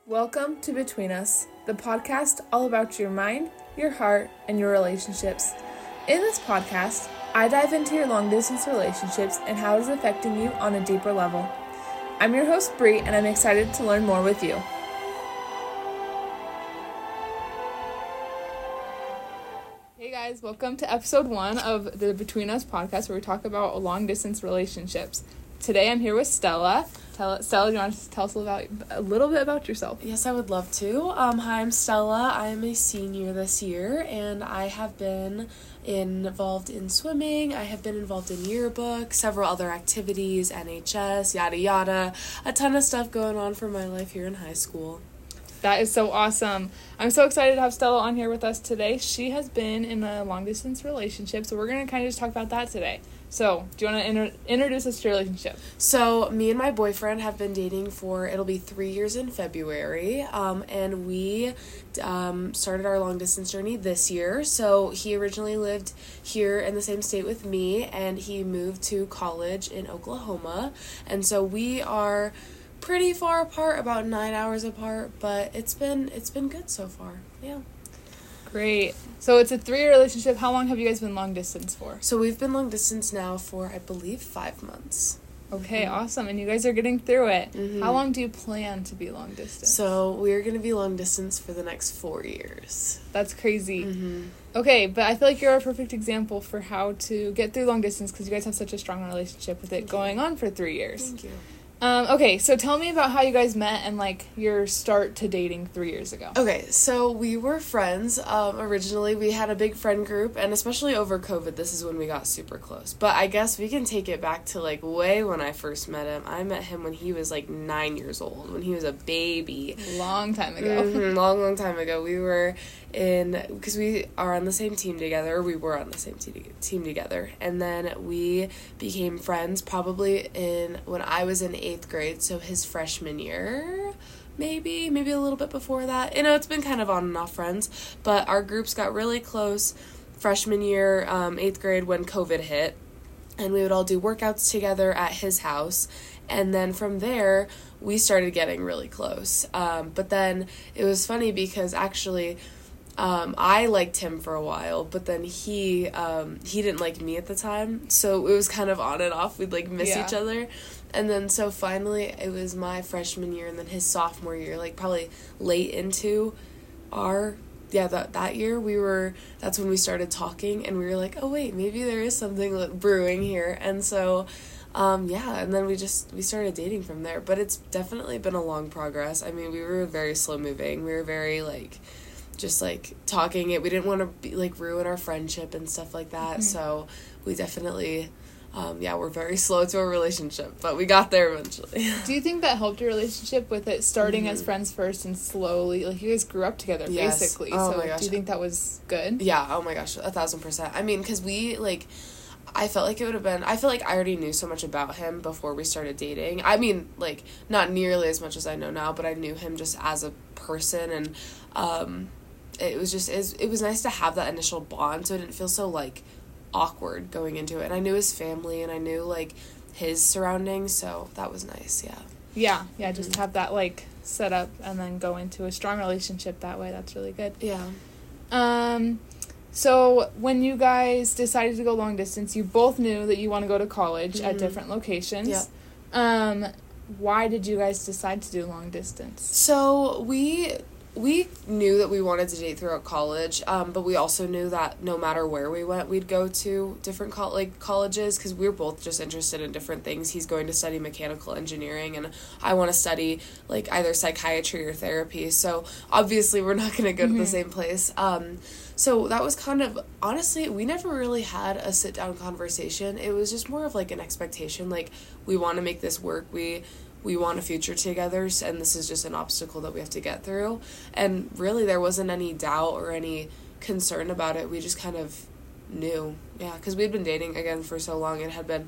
Welcome to Between Us, the podcast all about your mind, your heart, and your relationships. In this podcast, I dive into your long-distance relationships and how it is affecting you on a deeper level. I'm your host, Bree, and I'm excited to learn more with you. Hey guys, welcome to episode 1 of the Between Us podcast, where we talk about long-distance relationships. Today I'm here with Stella. Stella, do you want to tell us a little bit about yourself? Yes, I would love to. Hi, I'm Stella. I'm a senior this year, and I have been involved in swimming. I have been involved in yearbook, several other activities, NHS, yada yada. A ton of stuff going on for my life here in high school. That is so awesome. I'm so excited to have Stella on here with us today. She has been in a long-distance relationship, so we're going to kind of just talk about that today. So, do you want to introduce us to your relationship? So, me and my boyfriend have been dating it'll be 3 years in February, and we started our long-distance journey this year. So, he originally lived here in the same state with me, and he moved to college in Oklahoma, and so we are pretty far apart, about 9 hours apart, but it's been good so far. Yeah. Great. So it's a 3-year relationship. How long have you guys been long distance for? So we've been long distance now for, I believe, 5 months. Okay, Awesome. And you guys are getting through it. Mm-hmm. How long do you plan to be long distance? So we're going to be long distance for the next 4 years. That's crazy. Mm-hmm. Okay, but I feel like you're a perfect example for how to get through long distance because you guys have such a strong relationship with it going on for 3 years. Thank you. Okay, so tell me about how you guys met and, your start to dating 3 years ago. Okay, so we were friends. Originally, we had a big friend group, and especially over COVID, this is when we got super close. But I guess we can take it back to, way when I first met him. I met him when he was, 9 years old, when he was a baby. Long time ago. Mm-hmm, long time ago. We were because we are on the same team together. We were on the same team together. And then we became friends probably when I was in 8th grade, so his freshman year, maybe a little bit before that. It's been kind of on and off friends, but our groups got really close freshman year, 8th grade, when COVID hit, and we would all do workouts together at his house. And then from there, we started getting really close. But then it was funny because actually I liked him for a while, but then he didn't like me at the time, so it was kind of on and off. We'd each other, and then so finally it was my freshman year, and then his sophomore year, probably late into that year, that's when we started talking, and we were like, oh wait, maybe there is something brewing here, and so and then we started dating from there. But it's definitely been a long progress. I mean, we were very slow moving. We were very just talking it. We didn't want to be ruin our friendship and stuff like that. Mm-hmm. So we definitely we're very slow to our relationship, but we got there eventually. Do you think that helped your relationship with it starting as friends first and slowly, you guys grew up together, basically? Oh, so my gosh. Do you think that was good? Yeah, oh my gosh, 1,000%. I mean, because we, I felt like it would have been, I feel like I already knew so much about him before we started dating. I mean, not nearly as much as I know now, but I knew him just as a person, and, it was nice to have that initial bond, so it didn't feel so, awkward going into it. And I knew his family, and I knew, his surroundings, so that was nice, yeah. Yeah, just have that, set up and then go into a strong relationship that way. That's really good. Yeah. So when you guys decided to go long distance, you both knew that you want to go to college at different locations. Yeah. Why did you guys decide to do long distance? So we knew that we wanted to date throughout college, but we also knew that no matter where we went, we'd go to different colleges, because we were both just interested in different things. He's going to study mechanical engineering, and I want to study either psychiatry or therapy, so obviously we're not going to go to the same place. So that was kind of, honestly, we never really had a sit-down conversation. It was just more of an expectation, we want to make this work, we want a future together, and this is just an obstacle that we have to get through. And really, there wasn't any doubt or any concern about it. We just kind of knew. Yeah, because we'd been dating, again, for so long. It had been,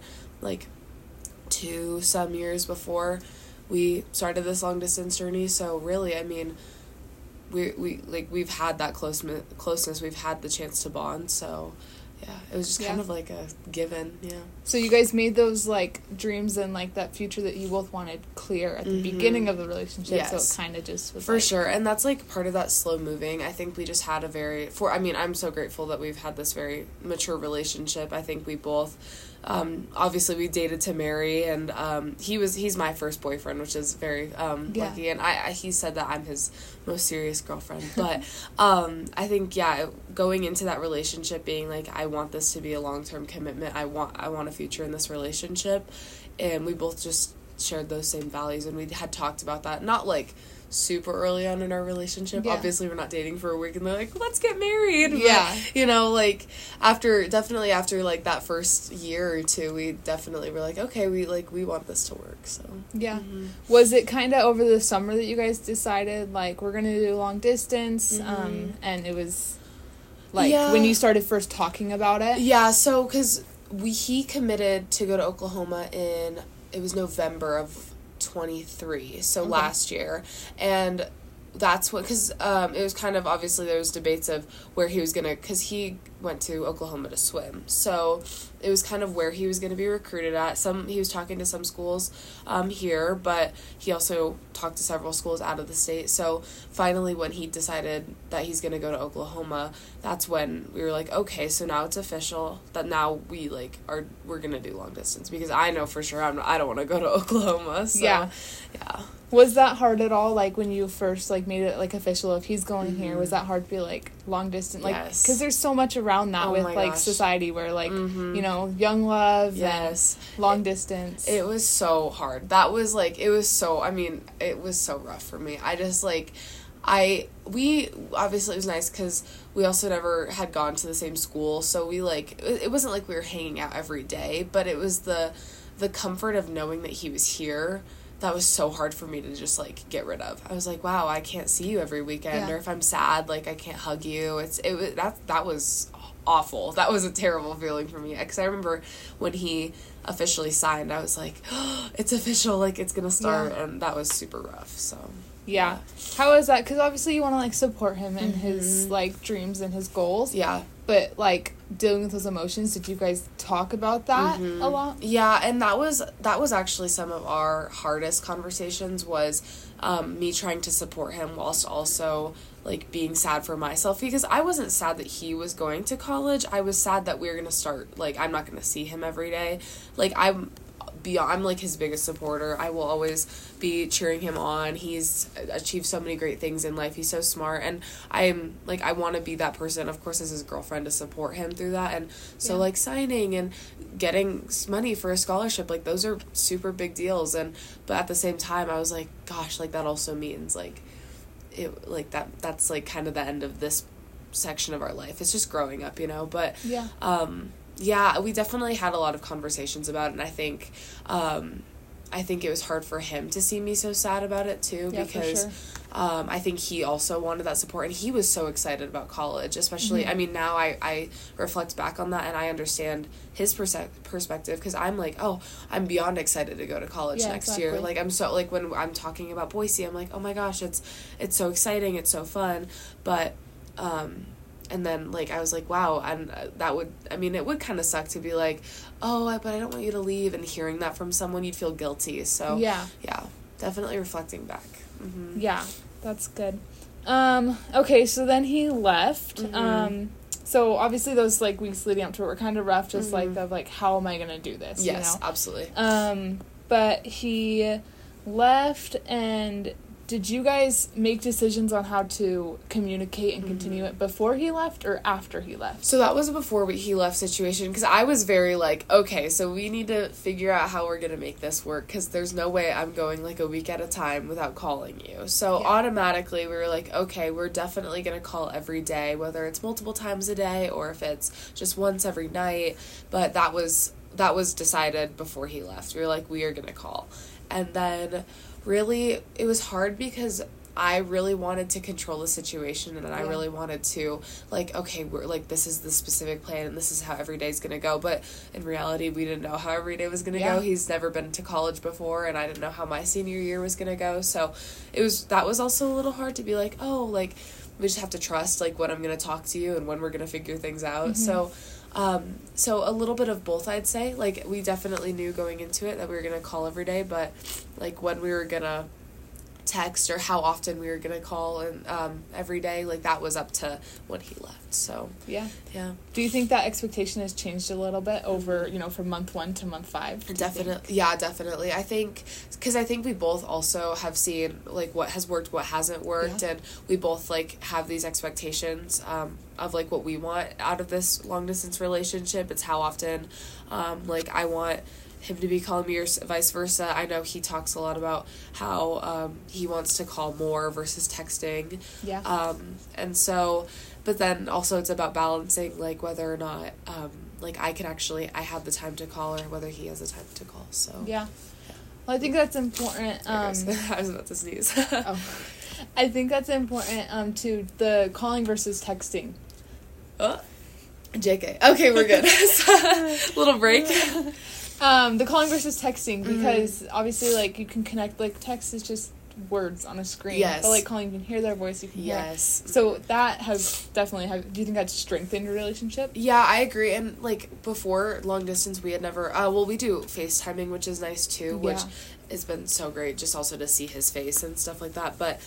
2 some years before we started this long-distance journey. So really, I mean, we've had that closeness. We've had the chance to bond. So, yeah, it was just kind of like a given, yeah. So you guys made those, like, dreams and, like, that future that you both wanted clear at the beginning of the relationship, so it kind of just was, for sure, and that's, like, part of that slow moving. I think we just had I'm so grateful that we've had this very mature relationship. I think we both, obviously we dated to marry, and he's my first boyfriend, which is very lucky, and he said that I'm his most serious girlfriend, but I think going into that relationship being like, I want this to be a long-term commitment, I want a future in this relationship, and we both just shared those same values, and we had talked about that, not like super early on in our relationship. Obviously we're not dating for a week and they're like, let's get married. But, you know, like after like that first year or two, we definitely were like, okay, we want this to work. So was it kind of over the summer that you guys decided like we're gonna do long distance? And it was like when you started first talking about it? So because he committed to go to Oklahoma it was November of 23, so last year, and that's what, because it was kind of, obviously there was debates of where he was gonna, because he went to Oklahoma to swim, so it was kind of where he was gonna be recruited at. He was talking to some schools here, but he also talked to several schools out of the state. So finally when he decided that he's gonna go to Oklahoma, that's when we were like, okay, so now it's official that now we're gonna do long distance, because I know for sure I don't want to go to Oklahoma. So Was that hard at all, like, when you first, like, made it, like, official, if he's going here, was that hard to be, like, long distance? Like, because there's so much around that with, like, society where, like, you know, young love and long distance. It was so hard. That was, like, it was so rough for me. I just, like, we, obviously it was nice because we also never had gone to the same school, so we, like, it wasn't like we were hanging out every day, but it was the comfort of knowing that he was here that was so hard for me to just, like, get rid of. I was like, wow, I can't see you every weekend, or if I'm sad, like, I can't hug you. That was awful. That was a terrible feeling for me, because I remember when he officially signed, I was like, oh, it's official, like, it's gonna start, and that was super rough, so. Yeah. How is that? Because obviously you want to, like, support him in his, like, dreams and his goals. Yeah. But, like, dealing with those emotions, did you guys talk about that a lot? Yeah, and that was actually some of our hardest conversations, was me trying to support him whilst also, like, being sad for myself, because I wasn't sad that he was going to college. I was sad that we were going to start, like, I'm not going to see him every day. Like, I'm like his biggest supporter. I will always be cheering him on. He's achieved so many great things in life. He's so smart, and I'm like, I want to be that person, of course, as his girlfriend, to support him through that. And so like signing and getting money for a scholarship, like, those are super big deals. But at the same time, I was like, gosh, like, that also means like it, like that's like kind of the end of this section of our life. It's just growing up, you know. But we definitely had a lot of conversations about it, and I think it was hard for him to see me so sad about it too, because I think he also wanted that support, and he was so excited about college, especially, I mean, now I reflect back on that and I understand his perspective, because I'm like, oh, I'm beyond excited to go to college next year. Like, I'm so, like, when I'm talking about Boise, I'm like, oh my gosh, it's so exciting, it's so fun, but and then, like, I was like, wow, and it would kind of suck to be like, oh, but I don't want you to leave, and hearing that from someone, you'd feel guilty. So, yeah, definitely reflecting back. Yeah, that's good. Okay, so then he left. So, obviously, those, like, weeks leading up to it were kind of rough, just, like, of, like, how am I going to do this, yes, you know? Absolutely. But he left, and did you guys make decisions on how to communicate and continue it before he left or after he left? So that was a before he left situation, because I was very like, okay, so we need to figure out how we're going to make this work, because there's no way I'm going, like, a week at a time without calling you. So automatically we were like, okay, we're definitely going to call every day, whether it's multiple times a day or if it's just once every night. But that was decided before he left. We were like, we are going to call. And then really, it was hard because I really wanted to control the situation, and I really wanted to, like, okay, we're, like, this is the specific plan, and this is how every day's gonna go, but in reality, we didn't know how every day was gonna go. He's never been to college before, and I didn't know how my senior year was gonna go, so that was also a little hard to be like, oh, like, we just have to trust, like, when I'm gonna talk to you and when we're gonna figure things out. So So a little bit of both, I'd say. Like, we definitely knew going into it that we were going to call every day, but, like, when we were going to text or how often we were going to call and every day, like, that was up to when he left. So yeah. Do you think that expectation has changed a little bit over, from month 1 to month 5? Definitely. I think because we both also have seen, like, what has worked, what hasn't worked, and we both, like, have these expectations of, like, what we want out of this long distance relationship. It's how often like, I want him to be calling me or vice versa. I know he talks a lot about how he wants to call more versus texting. And so, but then also it's about balancing, like, whether or not like, I have the time to call or whether he has the time to call. So well, I think that's important. I was about to sneeze. I think that's important to the calling versus texting. JK. Okay, we're good. Little break. The calling versus texting, because obviously, like, you can connect, like, text is just words on a screen. But, like, calling, you can hear their voice, you can hear. So that has definitely, do you think that's strengthened your relationship? Yeah, I agree. And, like, before long distance, we had never, we do FaceTiming, which is nice too, which has been so great, just also to see his face and stuff like that. But,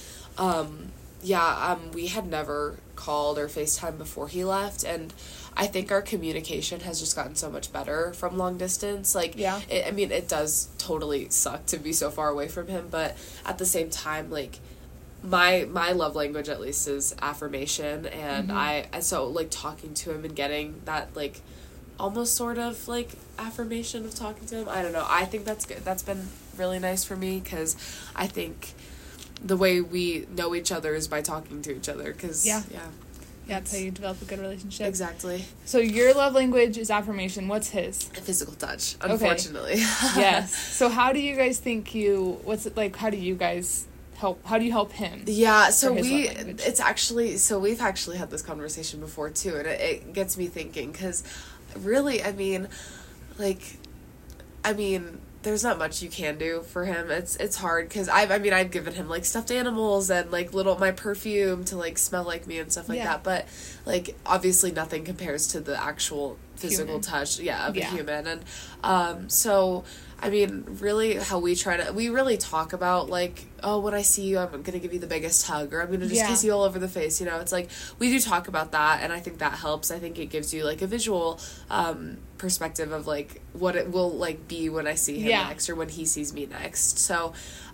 we had never called or FaceTime before he left, and I think our communication has just gotten so much better from long distance. Like, it does totally suck to be so far away from him, but at the same time, like, my love language, at least, is affirmation, and so, like, talking to him and getting that, like, almost sort of, like, affirmation of talking to him, I don't know, I think that's good. That's been really nice for me, because I think the way we know each other is by talking to each other, because that's how you develop a good relationship. Exactly. So your love language is affirmation. What's his? Physical touch, unfortunately. Okay. Yes. So how do you guys think what's it like, how do you help him? Yeah, so we've actually had this conversation before too, and it gets me thinking, because really, there's not much you can do for him. It's hard, because I've given him, like, stuffed animals and, like, my perfume to, like, smell like me and stuff like that, but, like, obviously nothing compares to the actual physical touch of a human. And so really how we really talk about, like, oh, when I see you, I'm gonna give you the biggest hug, or I'm gonna just kiss you all over the face, it's like, we do talk about that, and I think that helps. I think it gives you, like, a visual perspective of, like, what it will, like, be when I see him next, or when he sees me next. So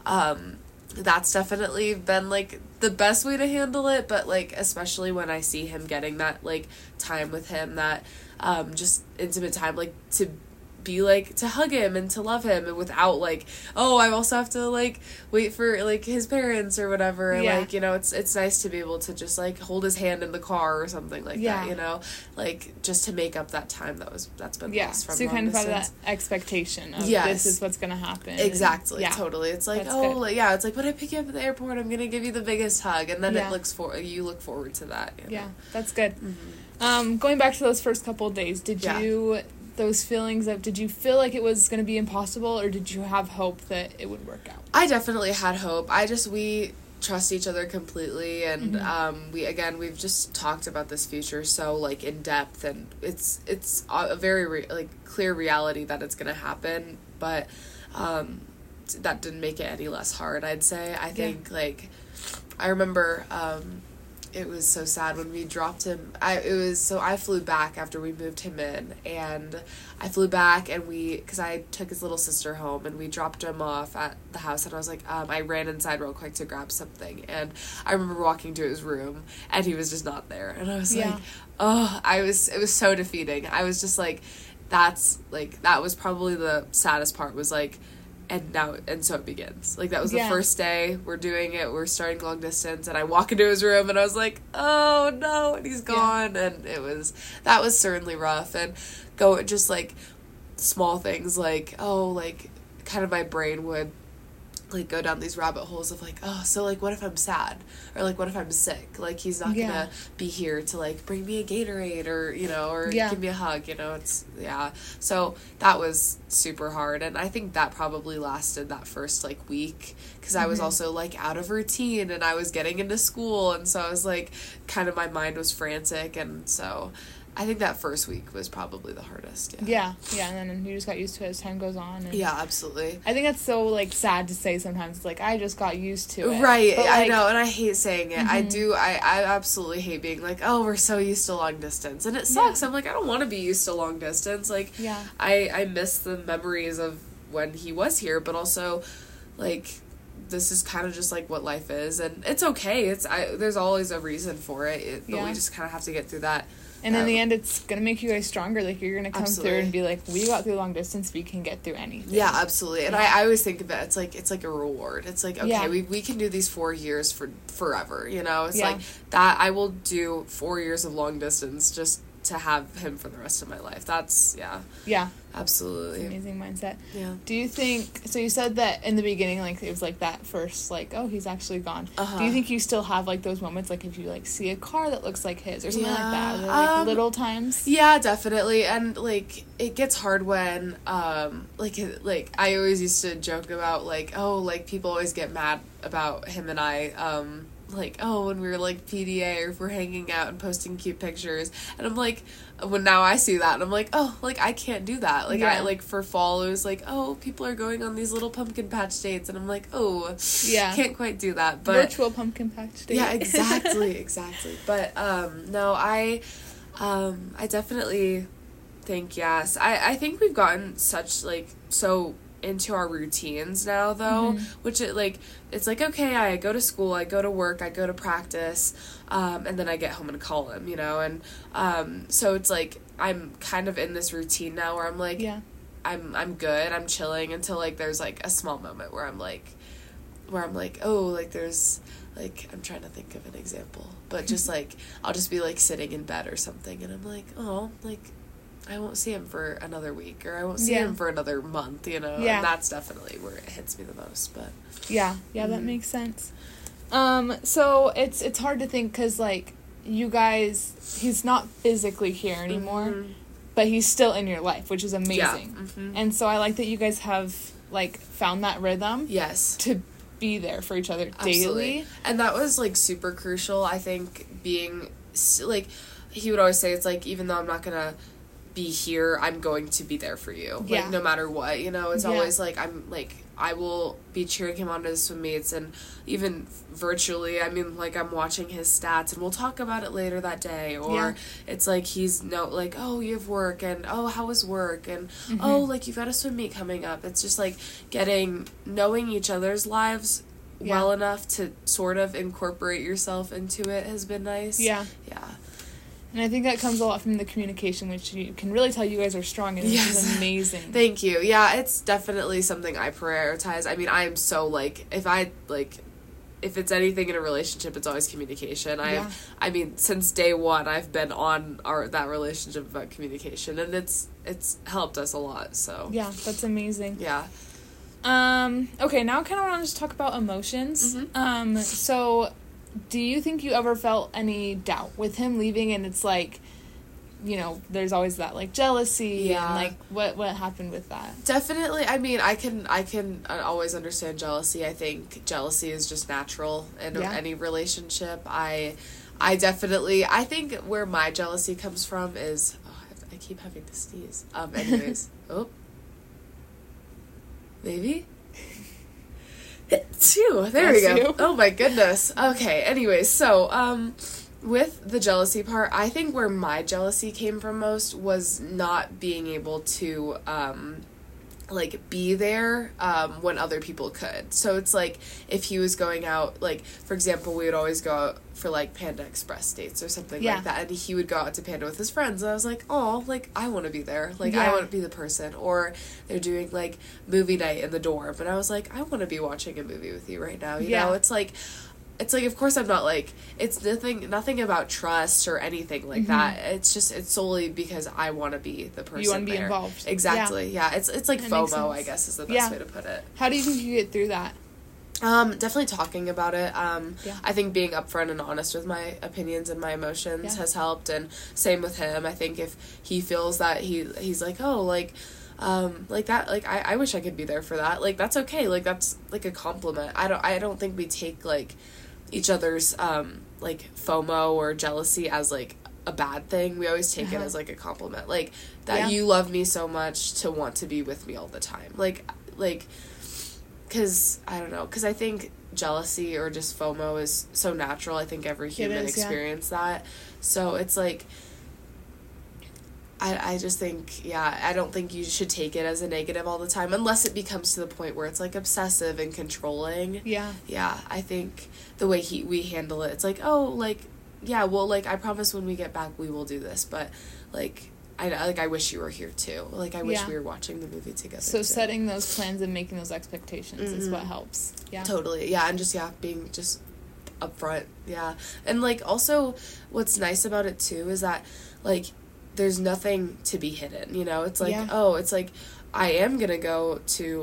that's definitely been, like, the best way to handle it, but, like, especially when I see him getting that, like, time with him, that just intimate time, like, to be, like, to hug him and to love him, and without, like, oh, I also have to, like, wait for, like, his parents or whatever, and like, it's nice to be able to just, like, hold his hand in the car or something like that, like, just to make up that time that's been lost from so you long kind of have distance. that expectation of this is what's gonna happen. Exactly. Totally. It's like, it's like, when I pick you up at the airport, I'm gonna give you the biggest hug, and then you look forward to that. That's good. Going back to those first couple of days, did you feel like it was going to be impossible, or did you have hope that it would work out? I definitely had hope. We trust each other completely, and we've just talked about this future so, like, in depth, and it's a very clear reality that it's going to happen, but that didn't make it any less hard, I'd say. I think, like, I remember it was so sad when we dropped him. I flew back after we moved him in, and I flew back, and because I took his little sister home, and we dropped him off at the house, and I was like, I ran inside real quick to grab something, and I remember walking to his room, and he was just not there, and I was like, it was so defeating. I was just like, that was probably the saddest part, was like, and so it begins. Like, that was the first day we're doing it. We're starting long distance, and I walk into his room, and I was like, oh no, and he's gone, and that was certainly rough, and just, like, small things, like, kind of my brain would, like, go down these rabbit holes of, like, oh, so, like, what if I'm sad, or, like, what if I'm sick, like, he's not gonna be here to, like, bring me a Gatorade, or, or give me a hug, so that was super hard, and I think that probably lasted that first, like, week, because I was also, like, out of routine, and I was getting into school, and so I was, like, kind of, my mind was frantic, and so I think that first week was probably the hardest. Yeah, and then you just got used to it as time goes on. And yeah, absolutely. I think that's so, like, sad to say sometimes. It's like, I just got used to it. Right, but, I like, know, and I hate saying it. I absolutely hate being like, oh, we're so used to long distance. And it sucks. I'm like, I don't want to be used to long distance. Like, I miss the memories of when he was here, but also, like, this is kind of just, like, what life is. And it's okay. There's always a reason for it, but we just kind of have to get through that. And in the end, it's going to make you guys stronger. Like, you're going to come through and be like, we got through long distance, we can get through anything. Yeah, absolutely. And I always think of it, it's like a reward. It's like, okay, we can do these 4 years for forever, you know? It's like, that I will do 4 years of long distance just to have him for the rest of my life. That's, yeah. Absolutely. It's an amazing mindset. Yeah. Do you think, so you said that in the beginning, like, it was like that first, like, oh, he's actually gone. Do you think you still have, like, those moments, like, if you, like, see a car that looks like his or something like that? Or, like, little times? Yeah, definitely. And, like, it gets hard when, like, I always used to joke about, like, oh, like, people always get mad about him and I, like, oh, when we were, like, PDA or if we're hanging out and posting cute pictures. And I'm like, when now I see that, and I'm like, oh, like, I can't do that. Like, I, like, for fall, it was like, oh, people are going on these little pumpkin patch dates. And I'm like, oh, can't quite do that. But virtual pumpkin patch date. Yeah, exactly. But, no, I definitely think, yes. I think we've gotten such, like, so into our routines now, though, which it's like, okay, I go to school, I go to work, I go to practice, and then I get home and call him, you know, and so it's like I'm kind of in this routine now where I'm like, I'm good, I'm chilling until, like, there's, like, a small moment where I'm like, oh, like, there's, like, I'm trying to think of an example, but just, like, I'll just be, like, sitting in bed or something, and I'm like, oh, like, I won't see him for another week, or I won't see him for another month, you know, and that's definitely where it hits me the most, but... Yeah, that makes sense. So it's hard to think, because, like, you guys, he's not physically here anymore, but he's still in your life, which is amazing. Yeah. And so I like that you guys have, like, found that rhythm. Yes. To be there for each other daily. Absolutely. And that was, like, super crucial, I think, being, like, he would always say, it's like, even though I'm not gonna be here, I'm going to be there for you, like, no matter what, you know. It's always like, I'm like, I will be cheering him on to his swim meets, and even virtually, I mean, like, I'm watching his stats, and we'll talk about it later that day, or it's like, he's like, oh, you have work, and oh, how was work, and oh, like, you've got a swim meet coming up. It's just like knowing each other's lives well enough to sort of incorporate yourself into it has been nice. Yeah. And I think that comes a lot from the communication, which you can really tell you guys are strong in, which is amazing. Thank you. Yeah, it's definitely something I prioritize. I mean, I am so, like, if it's anything in a relationship, it's always communication. I mean, since day one, I've been on that relationship about communication, and it's helped us a lot, so. Yeah, that's amazing. Yeah. Okay, now I kind of want to just talk about emotions. So... do you think you ever felt any doubt with him leaving, and it's like, you know, there's always that, like, jealousy and, like, what happened with that? Definitely. I mean, I can always understand jealousy. I think jealousy is just natural in any relationship. I think where my jealousy comes from is, I keep having to sneeze. Anyways. Maybe? Phew, there we go. Oh my goodness. Okay, anyways, so, with the jealousy part, I think where my jealousy came from most was not being able to, like, be there, when other people could. So it's like, if he was going out, like, for example, we would always go out for, like, Panda Express dates or something like that, and he would go out to Panda with his friends, and I was like, oh, like, I want to be there, like, I want to be the person. Or they're doing, like, movie night in the dorm, and I was like, I want to be watching a movie with you right now, you know? It's like, of course I'm not, like, it's nothing about trust or anything like that. It's solely because I want to be the person. You want to be involved. Exactly. Yeah. It's like FOMO, I guess, is the best way to put it. How do you think you get through that? Definitely talking about it. I think being upfront and honest with my opinions and my emotions has helped, and same with him. I think if he feels that he's like, oh, like that, like, I wish I could be there for that, like, that's okay, like, that's, like, a compliment. I don't think we take, like, each other's, like, FOMO or jealousy as, like, a bad thing. We always take it as, like, a compliment. Like, that Yeah. you love me so much to want to be with me all the time. Like, because, I don't know, because I think jealousy or just FOMO is so natural. I think every human experience that. So it's, like, I just think, I don't think you should take it as a negative all the time, unless it becomes to the point where it's, like, obsessive and controlling. Yeah. Yeah, I think the way we handle it, it's like, oh, like, yeah, well, like, I promise when we get back we will do this, but, like, I wish you were here, too. Like, I wish we were watching the movie together, So too. setting those plans and making those expectations is what helps. Yeah. Totally, yeah, and just, being just upfront, yeah. And, like, also, what's nice about it, too, is that, like, there's nothing to be hidden, you know? It's like, it's like, I am gonna go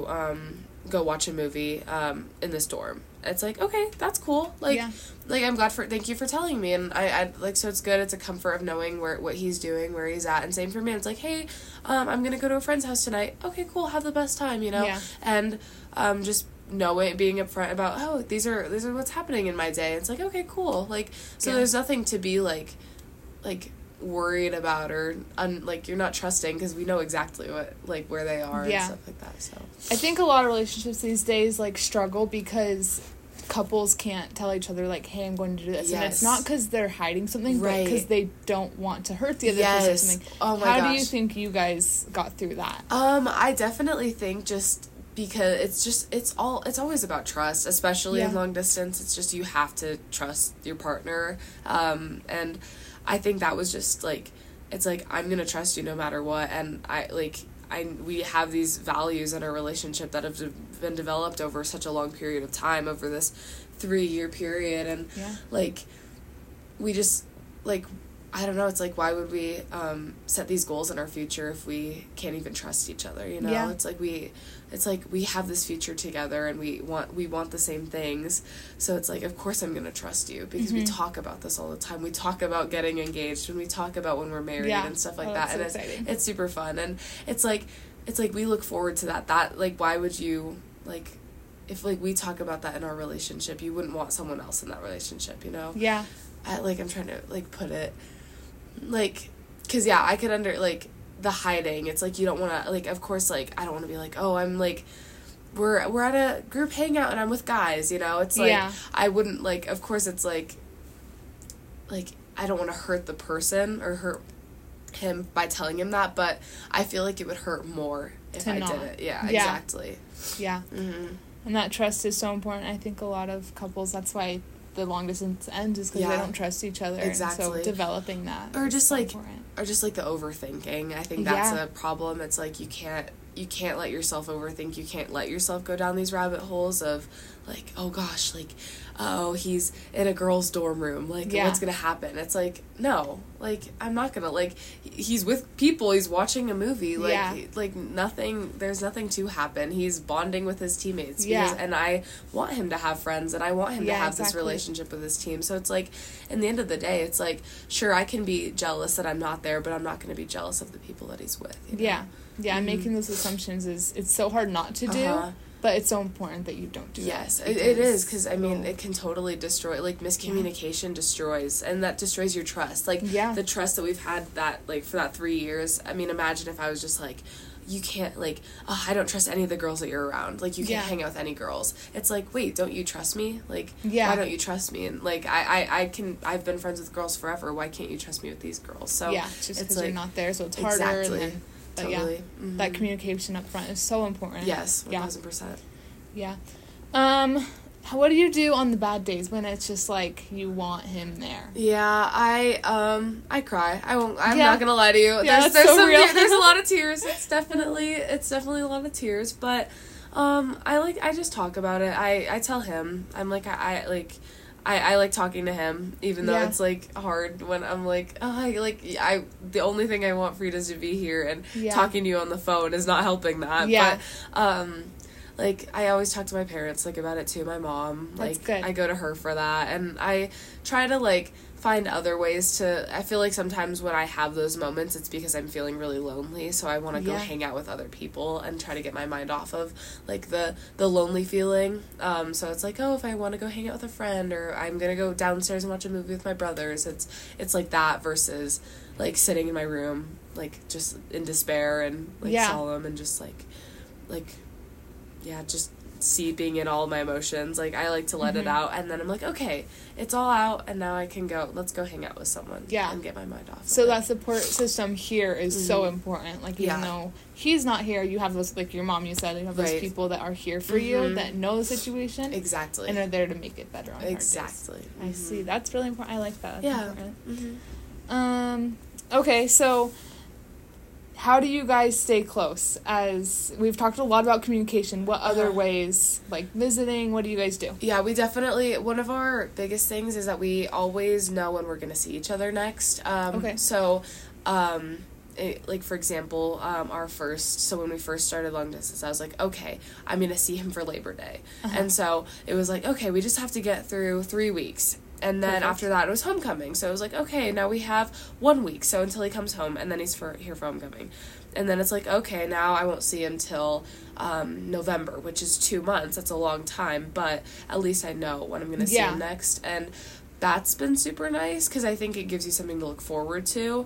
go watch a movie, in this dorm. It's like, okay, that's cool. Like, like, I'm glad thank you for telling me, and I like, so it's good, it's a comfort of knowing what he's doing, where he's at, and same for me, it's like, hey, I'm gonna go to a friend's house tonight, okay, cool, have the best time, you know? Yeah. And, just knowing, being upfront about, oh, these are what's happening in my day, it's like, okay, cool, like, so there's nothing to be, like, worried about, or like, you're not trusting, because we know exactly what, like, where they are and stuff like that. So I think a lot of relationships these days, like, struggle because couples can't tell each other, like, hey, I'm going to do this, and it's not because they're hiding something, but because they don't want to hurt the other person or something. Oh my gosh. How do you think you guys got through that? I definitely think just because it's always about trust, especially in long distance. It's just, you have to trust your partner, and I think that was just, like, it's like, I'm gonna trust you no matter what, and we have these values in our relationship that have been developed over such a long period of time, over this 3-year period, and like, we just, like, I don't know, it's like, why would we set these goals in our future if we can't even trust each other, you know? It's like we have this future together, and we want the same things, so it's like, of course I'm gonna trust you, because we talk about this all the time. We talk about getting engaged, and we talk about when we're married and stuff like that, and it's super fun, and it's like we look forward to that, like, why would you, like, if, like, we talk about that in our relationship, you wouldn't want someone else in that relationship, you know? I'm trying to, like, put it, like, because I could like, the hiding, it's like, you don't want to, like, of course, like, I don't want to be like, oh, I'm, like, we're at a group hangout and I'm with guys, you know? It's like, I wouldn't, like, of course, it's like, I don't want to hurt the person or hurt him by telling him that, but I feel like it would hurt more if I did it. Exactly. And that trust is so important. I think a lot of couples, that's why the long distance ends, is because they don't trust each other. Exactly. And so developing that, or just, like, important. Or just, like, the overthinking. I think that's a problem. It's like, you can't let yourself overthink. You can't let yourself go down these rabbit holes of, like, oh gosh, like, oh, he's in a girl's dorm room, like, what's gonna happen? It's like, no, like, I'm not gonna, like, he's with people, he's watching a movie, like, like, nothing, there's nothing to happen. He's bonding with his teammates, and I want him to have friends, and I want him to have this relationship with his team. So it's like, in the end of the day, it's like, sure, I can be jealous that I'm not there, but I'm not gonna be jealous of the people that he's with, you know? Making those assumptions it's so hard not to do. But it's so important that you don't do that. Yes, it is, because, I mean, it can totally destroy, like, miscommunication destroys, and that destroys your trust. Like, the trust that we've had that, like, for that 3 years, I mean, imagine if I was just like, you can't, like, oh, I don't trust any of the girls that you're around. Like, you can't hang out with any girls. It's like, wait, don't you trust me? Like, why don't you trust me? And, like, I've been friends with girls forever. Why can't you trust me with these girls? So, just because you're not there, so it's harder. Exactly. And then, but that communication up front is so important. Yes, 1,000%. Yeah. What do you do on the bad days when it's just like you want him there? Yeah, I cry. I'm not gonna lie to you. Yeah, there's so real. There's a lot of tears. It's definitely a lot of tears. But I just talk about it. I tell him. I'm like, I like talking to him, even though it's, like, hard when I'm like, oh, the only thing I want Frida is to be here, and talking to you on the phone is not helping that. But like, I always talk to my parents, like, about it too. My mom, like, That's good. I go to her for that, and I try to, like, find other ways to, I feel like sometimes when I have those moments, it's because I'm feeling really lonely, so I want to go hang out with other people and try to get my mind off of, like, the lonely feeling. So it's like, oh, if I want to go hang out with a friend, or I'm gonna go downstairs and watch a movie with my brothers, it's like that versus, like, sitting in my room, like, just in despair and, like, solemn and just, like, yeah, just seeping in all my emotions. Like, I like to let it out, and then I'm like, okay, it's all out, and now I can go, let's go hang out with someone and get my mind off. So that support system here is so important. Like, even though he's not here, you have those, like your mom, you said, you have those people that are here for you, that know the situation. Exactly. And are there to make it better on hard days. Exactly. I see. That's really important. I like that. That's important. Okay, so how do you guys stay close? As we've talked a lot about communication, what other ways, like visiting, what do you guys do? Yeah, we definitely, one of our biggest things is that we always know when we're going to see each other next. So, like, for example, so when we first started long distance, I was like, okay, I'm going to see him for Labor Day. And so it was like, okay, we just have to get through 3 weeks. And then after that, it was homecoming. So it was like, okay, now we have 1 week. So until he comes home, and then he's here for homecoming. And then it's like, okay, now I won't see him till November, which is 2 months. That's a long time. But at least I know when I'm going to see him next. And that's been super nice because I think it gives you something to look forward to.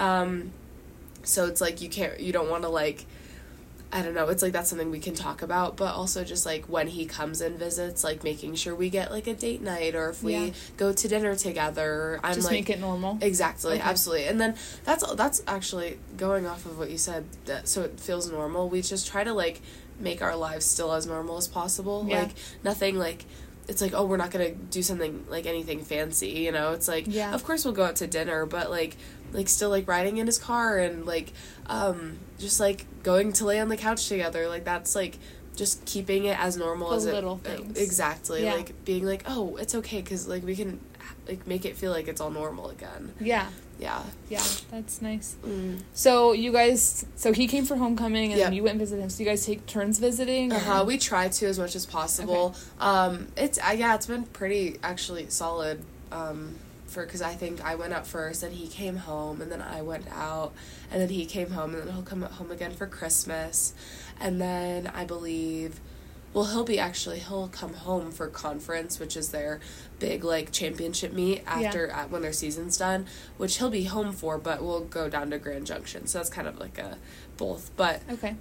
So it's like you don't want to, like, I don't know, it's like that's something we can talk about, but also just, like, when he comes and visits, like, making sure we get, like, a date night, or if we go to dinner together, I'm just like, make it normal. Exactly, absolutely. And then that's actually going off of what you said, so it feels normal. We just try to, like, make our lives still as normal as possible. Like, nothing, like, it's like, oh, we're not gonna do something, like, anything fancy, you know? It's like, of course we'll go out to dinner, but, like, still, like, riding in his car and, like, just, like, going to lay on the couch together. Like, that's, like, just keeping it as normal as it... little things. Exactly. Yeah. Like, being like, oh, it's okay, because, like, we can, like, make it feel like it's all normal again. Yeah. Yeah. Yeah, that's nice. So he came for homecoming, and then you went and visited him. So you guys take turns visiting? We try to as much as possible. Okay. It's been pretty, actually, solid, because I think I went out first, and he came home, and then I went out, and then he came home, and then he'll come home again for Christmas, and then I believe, well, he'll come home for conference, which is their big, like, championship meet when their season's done, which he'll be home for, but we'll go down to Grand Junction, so that's kind of like a both, but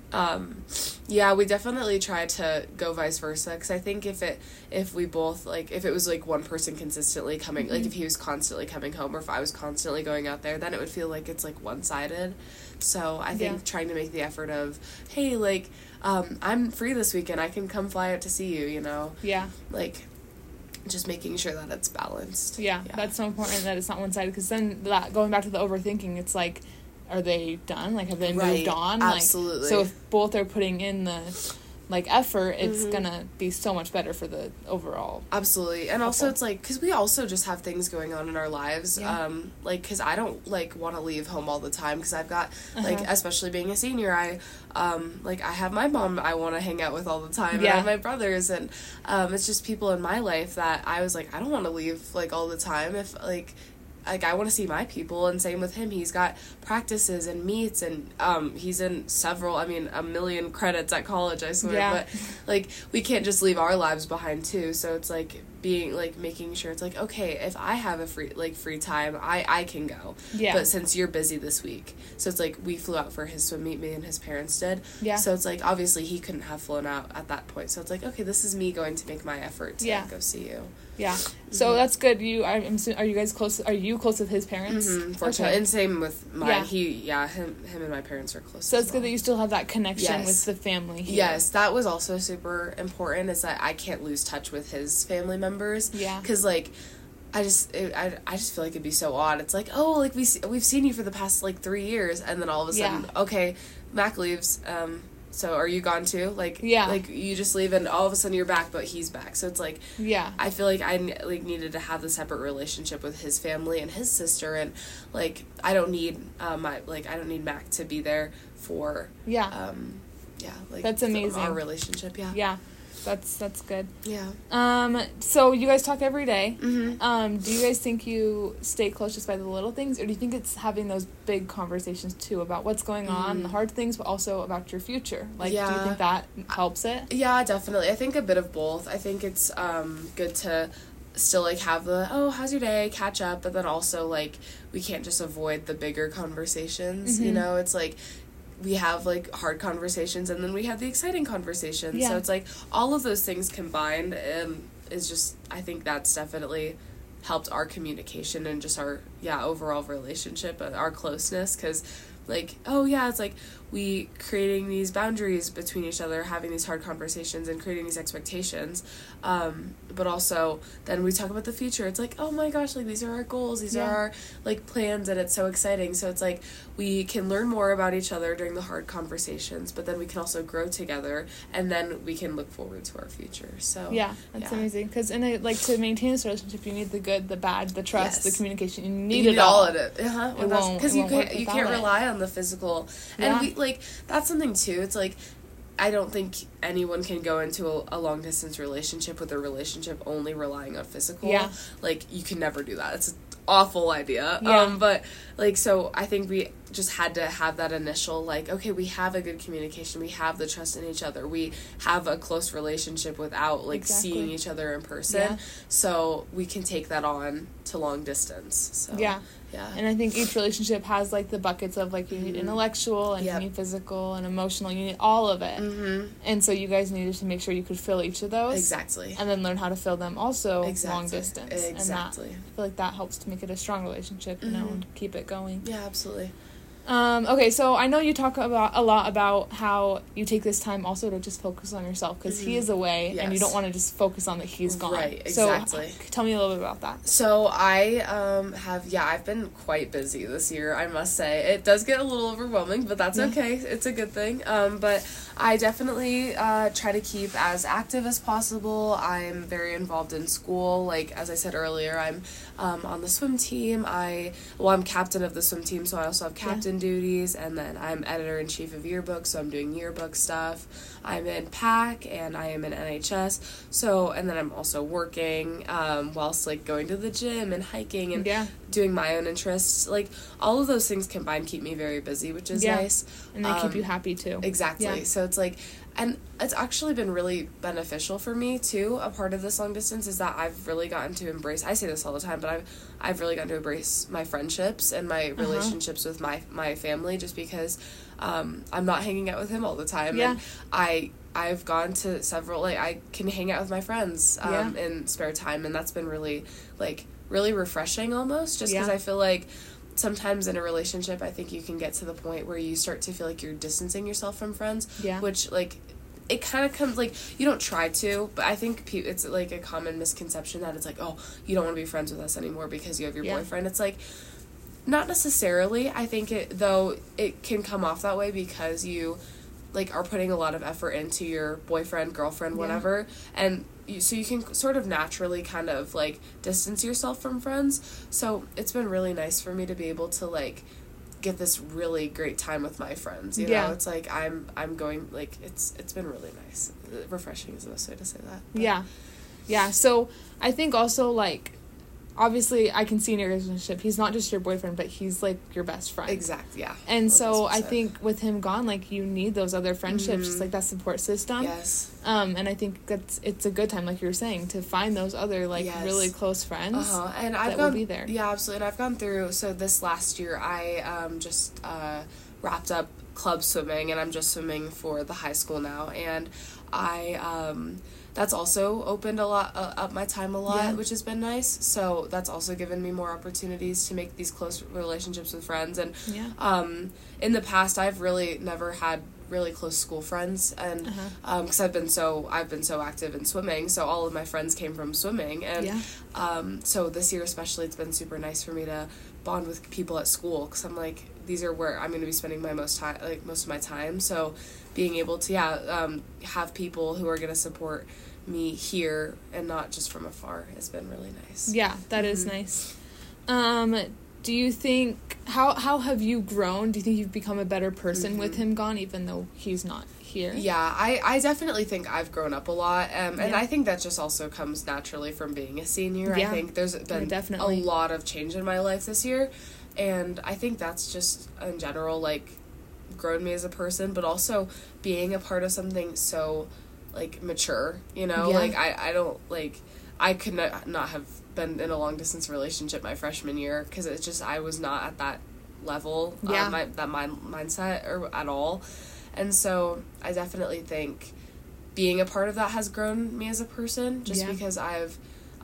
we definitely try to go vice versa, because I think if we both, like, if it was, like, one person consistently coming, like, if he was constantly coming home, or if I was constantly going out there, then it would feel like it's, like, one-sided. So I think trying to make the effort of, hey, like, I'm free this weekend, I can come fly out to see you, you know? Yeah. Like, just making sure that it's balanced. Yeah, that's so important that it's not one-sided, because then going back to the overthinking, it's like, are they done? Like, have they moved on? Absolutely. Like, so if both are putting in the, like, effort, it's gonna be so much better for the overall. Absolutely. And also it's like, because we also just have things going on in our lives, like, because I don't, like, want to leave home all the time, because I've got, like, especially being a senior, I have my mom I want to hang out with all the time, and I have my brothers, and it's just people in my life that I was like, I don't want to leave, like, all the time, if, like, I want to see my people, and same with him. He's got practices and meets, and he's in a million credits at college, I swear, but, like, we can't just leave our lives behind, too, so it's, like, being, like, making sure it's, like, okay, if I have a free time, I can go, but since you're busy this week, so it's, like, we flew out for his swim meet, me and his parents did, so it's, like, obviously he couldn't have flown out at that point, so it's, like, okay, this is me going to make my effort to go see you. Yeah, so that's good. Are you guys close? Are you close with his parents? Fortunately, and same with mine. Him and my parents are close. So it's good that you still have that connection with the family here. Yes, that was also super important. Is that I can't lose touch with his family members. Yeah, because, like, I just feel like it'd be so odd. It's like, oh, like, we've seen you for the past, like, 3 years, and then all of a sudden, okay, Mac leaves. So are you gone too? Like, like, you just leave and all of a sudden you're back, but he's back. So it's like, I feel like I, like, needed to have the separate relationship with his family and his sister, and, like, I don't need I don't need Mac to be there for like that's amazing. Our relationship, Yeah. That's good. Yeah. So you guys talk every day. Mm-hmm. Do you guys think you stay close just by the little things, or do you think it's having those big conversations too about what's going on, the hard things, but also about your future? Like, do you think that helps it? Yeah, definitely. I think a bit of both. I think it's good to still like have the how's your day, catch up, but then also like we can't just avoid the bigger conversations. You know, it's like we have like hard conversations and then we have the exciting conversations. So it's like all of those things combined is just, I think that's definitely helped our communication and just our overall relationship, our closeness, because like it's like we creating these boundaries between each other, having these hard conversations and creating these expectations, but also then we talk about the future. It's like, oh my gosh, like these are our goals, these are our like plans, and it's so exciting. So it's like we can learn more about each other during the hard conversations, but then we can also grow together, and then we can look forward to our future. So that's amazing, because like to maintain this relationship you need the good, the bad, the trust, the communication. You need it all of it. Because you can't rely on the physical, and we like that's something too. It's like I don't think anyone can go into a long distance relationship with a relationship only relying on physical. Like you can never do that. It's an awful idea. But like, so I think we just had to have that initial like, okay, we have a good communication, we have the trust in each other, we have a close relationship without like seeing each other in person, so we can take that on to long distance. So and I think each relationship has like the buckets of like you need intellectual and you need physical and emotional, you need all of it, and so you guys needed to make sure you could fill each of those and then learn how to fill them also long distance, and that, I feel like that helps to make it a strong relationship, you know, and keep it going. Absolutely. Okay, so I know you talk a lot about how you take this time also to just focus on yourself, because he is away and you don't want to just focus on that he's gone. Right, exactly. So tell me a little bit about that. So I I've been quite busy this year, I must say. It does get a little overwhelming, but that's okay. It's a good thing. But I definitely try to keep as active as possible. I'm very involved in school. Like, as I said earlier, I'm on the swim team. I'm captain of the swim team, so I also have captain duties, and then I'm editor-in-chief of yearbook, so I'm doing yearbook stuff. I'm in PAC, and I am in NHS, so, and then I'm also working whilst, like, going to the gym and hiking and doing my own interests. Like, all of those things combined keep me very busy, which is nice. And they keep you happy, too. Exactly. So it's like, and it's actually been really beneficial for me, too. A part of this long distance is that I've really gotten to embrace, I say this all the time, but I've really gotten to embrace my friendships and my relationships with my family, just because I'm not hanging out with him all the time. And I've gone to several, like, I can hang out with my friends in spare time, and that's been really, like, really refreshing almost, just because I feel like sometimes in a relationship, I think you can get to the point where you start to feel like you're distancing yourself from friends, which, like, it kind of comes, like, you don't try to, but I think it's, like, a common misconception that it's like, oh, you don't want to be friends with us anymore because you have your boyfriend. It's like, not necessarily. I think it can come off that way because you, like, are putting a lot of effort into your boyfriend, girlfriend, whatever, and so you can sort of naturally kind of, like, distance yourself from friends. So it's been really nice for me to be able to, like, get this really great time with my friends, you know? It's like I'm going, like, it's been really nice. Refreshing is the best way to say that. But. So I think also, like, obviously I can see in your relationship he's not just your boyfriend, but he's like your best friend. Exactly. And 100%. So I think with him gone, like, you need those other friendships, just like that support system. And I think it's a good time, like you were saying, to find those other, like, really close friends and that will be there. Absolutely. And I've gone through, so this last year I just wrapped up club swimming, and I'm just swimming for the high school now, and I that's also opened up my time a lot, which has been nice. So that's also given me more opportunities to make these close relationships with friends. And in the past, I've really never had really close school friends, and because I've been so active in swimming, so all of my friends came from swimming, and so this year especially, it's been super nice for me to bond with people at school, because I'm like, these are where I'm going to be spending my most of my time. So being able to have people who are going to support me here and not just from afar has been really nice. That is nice. do you think, how have you grown? Do you think you've become a better person with him gone, even though he's not here? Yeah, I definitely think I've grown up a lot, and I think that just also comes naturally from being a senior. I think there's been a lot of change in my life this year, and I think that's just, in general, like, grown me as a person, but also being a part of something so, like, mature, you know? Like, I don't, like, I could not have been in a long-distance relationship my freshman year, because it's just, I was not at that level, mindset or at all. And so I definitely think being a part of that has grown me as a person, just because I've,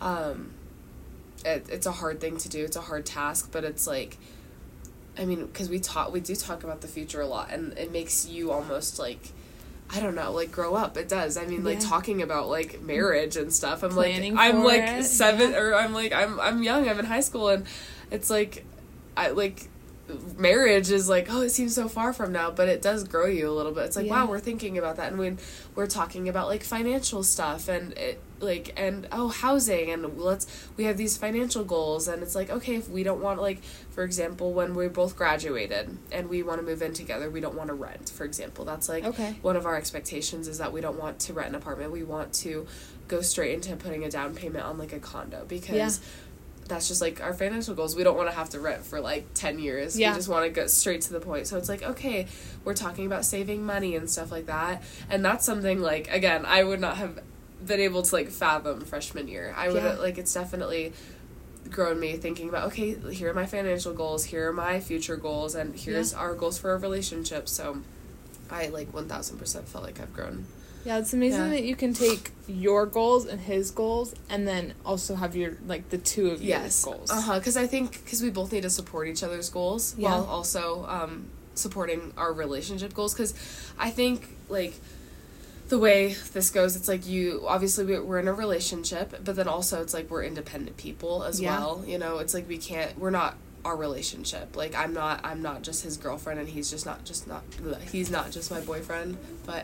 it's a hard thing to do. It's a hard task, but it's like, I mean, because we do talk about the future a lot, and it makes you almost like, I don't know, like, grow up. It does. I mean, like, talking about, like, marriage and stuff. I'm planning like, I'm like it. 7, or I'm like, I'm young. I'm in high school, and it's like, marriage is like, oh, it seems so far from now, but it does grow you a little bit. It's like, wow, we're thinking about that, and when we're talking about, like, financial stuff, and it, like, and housing, and we have these financial goals, and it's like, okay, if we don't want, like, for example, when we both graduated and we want to move in together, we don't want to rent, for example. That's like one of our expectations, is that we don't want to rent an apartment. We want to go straight into putting a down payment on, like, a condo, because that's just, like, our financial goals. We don't want to have to rent for, like, 10 years. We just want to go straight to the point. So it's like, okay, we're talking about saving money and stuff like that. And that's something, like, again, I would not have been able to, like, fathom freshman year. I would, like, it's definitely grown me thinking about, okay, here are my financial goals, here are my future goals, and here's our goals for our relationship. So I, like, 1,000% felt like I've grown. Yeah, it's amazing that you can take your goals and his goals, and then also have your, like, the two of your goals. Because I think, because we both need to support each other's goals while also supporting our relationship goals. Because I think, like, the way this goes, it's like, obviously we're in a relationship, but then also it's like we're independent people as well. You know, it's like we're not our relationship. Like, I'm not just his girlfriend, and he's not just my boyfriend, but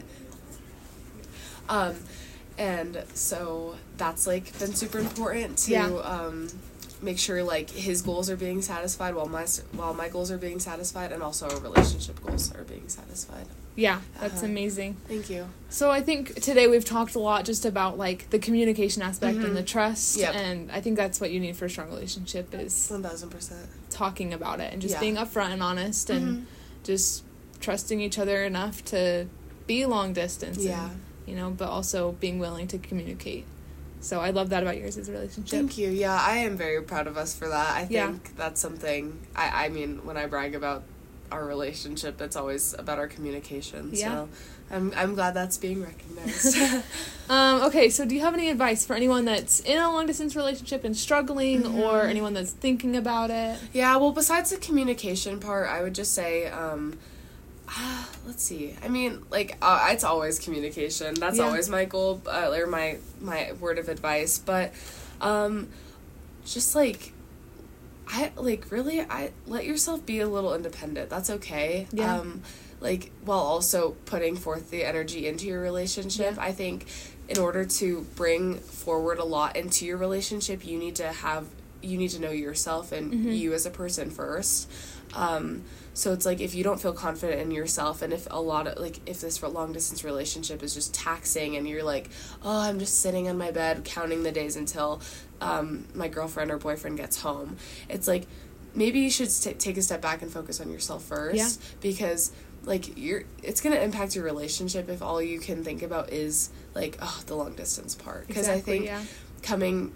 and so that's, like, been super important to make sure, like, his goals are being satisfied while my goals are being satisfied, and also our relationship goals are being satisfied. Yeah, that's amazing. Thank you. So I think today we've talked a lot just about, like, the communication aspect and the trust, and I think that's what you need for a strong relationship, is 1,000% talking about it and just being upfront and honest and just trusting each other enough to be long distance. And, you know, but also being willing to communicate. So I love that about yours as a relationship. Thank you. Yeah, I am very proud of us for that. I think that's something, I mean, when I brag about our relationship, it's always about our communication. So I'm glad that's being recognized. Okay, so do you have any advice for anyone that's in a long-distance relationship and struggling, or anyone that's thinking about it? Yeah, well, besides the communication part, I would just say, let's see. I mean, like, it's always communication. That's always my goal, or my word of advice. But, just, like, I let yourself be a little independent. That's okay. Yeah. Like, while also putting forth the energy into your relationship. I think in order to bring forward a lot into your relationship, you need to know yourself and you as a person first. So it's like, if you don't feel confident in yourself, and if if this long distance relationship is just taxing, and you're like, oh, I'm just sitting on my bed counting the days until my girlfriend or boyfriend gets home, it's like, maybe you should take a step back and focus on yourself first, because, like, it's going to impact your relationship if all you can think about is, like, the long distance part. Because I think coming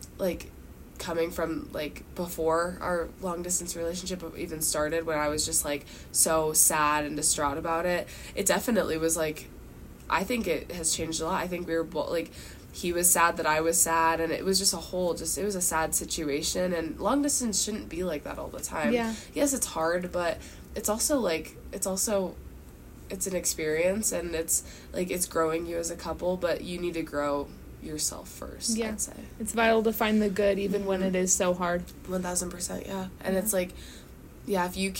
from, like, before our long distance relationship even started, when I was just, like, so sad and distraught about it, it definitely was, like, I think it has changed a lot. I think we were both, like, he was sad that I was sad, and it was just it was a sad situation, and long distance shouldn't be like that all the time. Yes, it's hard, but it's also, like, it's an experience, and it's, like, it's growing you as a couple, but you need to grow yourself first, I'd say. It's vital to find the good, even when it is so hard. 1,000%, And it's like, if you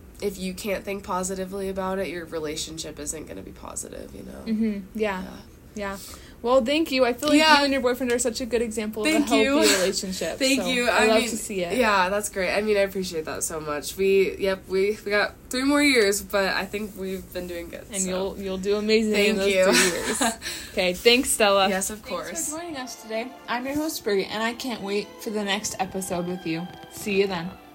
can't think positively about it, your relationship isn't going to be positive, you know? Yeah. Well, thank you. I feel like you and your boyfriend are such a good example of a healthy relationship. Thank you. I love to see it. Yeah, that's great. I mean, I appreciate that so much. We got 3 more years, but I think we've been doing good. And you'll do amazing in those 3 years. Okay, thanks, Stella. Yes, of course. Thanks for joining us today. I'm your host, Brie, and I can't wait for the next episode with you. See you then.